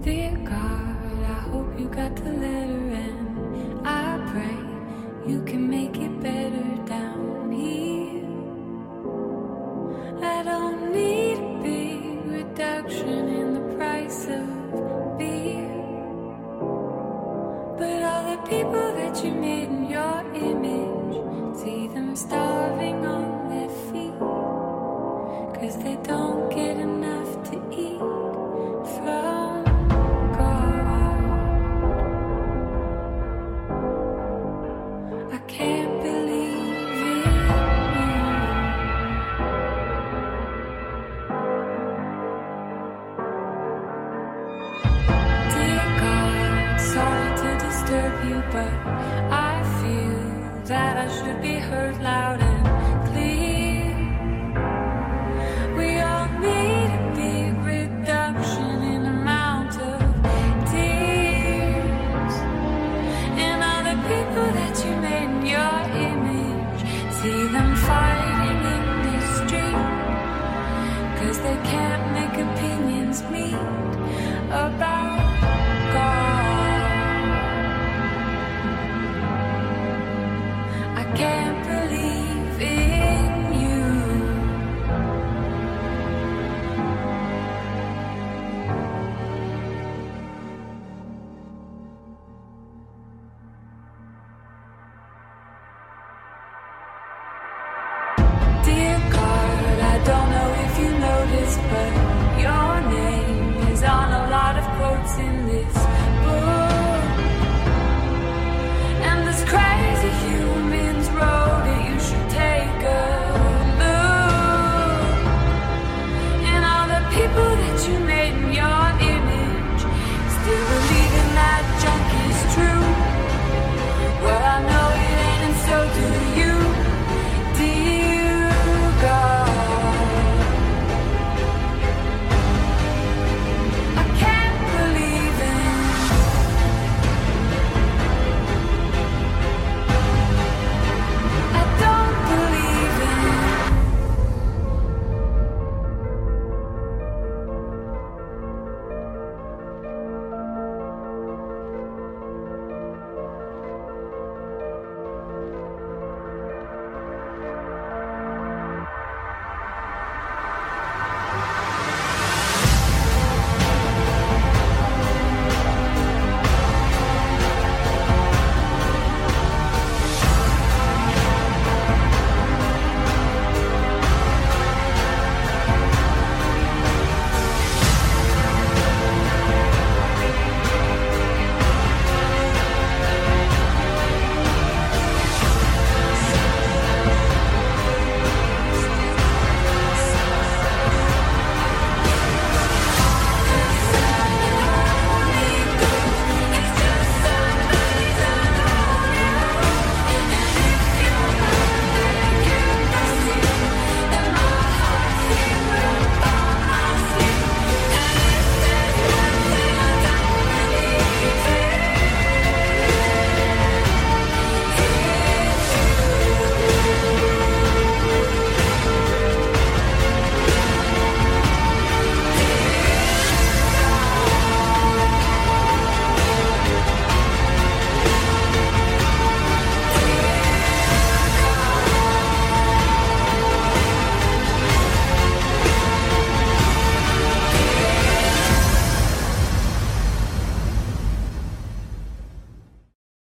Dear God, I hope you got the letter and I pray you can make it better down here. I don't need a big reduction in the price of beer, but all the people that you made in your image, see them starving on their feet, 'cause they don't get enough to eat from God. I can't believe in you. Dear God, sorry to disturb you, but I feel that I should be heard loud and clear. We all need a big reduction in amount of tears, and all the people that you made in your image, see them fighting in the street, 'cause they can't make opinions meet about God. I can't believe in you. Dear God, I don't know if you noticed, but your name is on a lot of quotes in this